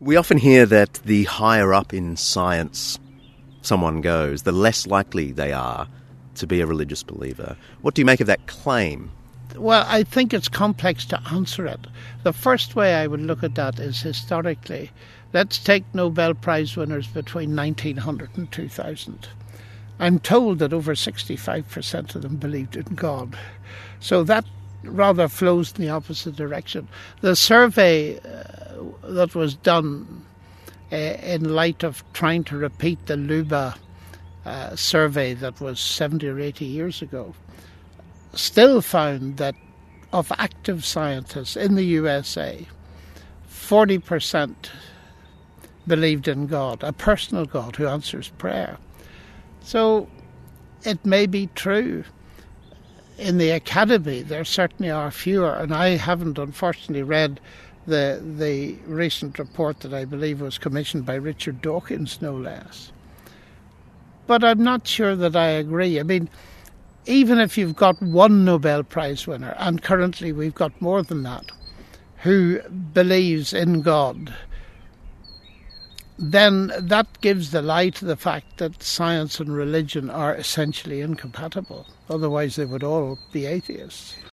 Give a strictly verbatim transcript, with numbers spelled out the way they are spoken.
We often hear that the higher up in science someone goes, the less likely they are to be a religious believer. What do you make of that claim? Well, I think it's complex to answer it. The first way I would look at that is historically. Let's take Nobel Prize winners between nineteen hundred and two thousand. I'm told that over sixty-five percent of them believed in God. So that rather flows in the opposite direction. The survey uh, that was done uh, in light of trying to repeat the Luba uh, survey that was seventy or eighty years ago still found that of active scientists in the U S A, forty percent believed in God, a personal God who answers prayer. So it may be true. In the academy, there certainly are fewer, and I haven't unfortunately read the the recent report that I believe was commissioned by Richard Dawkins, no less. But I'm not sure that I agree. I mean, even if you've got one Nobel Prize winner, and currently we've got more than that, who believes in God, then that gives the lie to the fact that science and religion are essentially incompatible. Otherwise they would all be atheists.